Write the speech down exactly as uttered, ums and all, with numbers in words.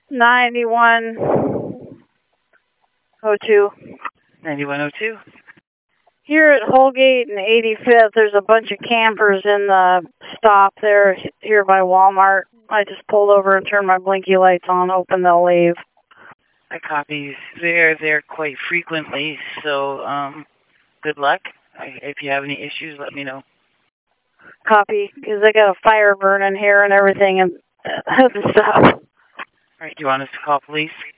ninety-one oh two. ninety-one oh two. Here at Holgate and eighty-fifth, there's a bunch of campers in the stop there here by Walmart. I just pulled over and turned my blinky lights on, hoping they'll leave. I copy. They're there quite frequently, so um, good luck. I, if you have any issues, let me know. Copy, because I got a fire burning here and everything and uh, stuff. All right, do you want us to call police?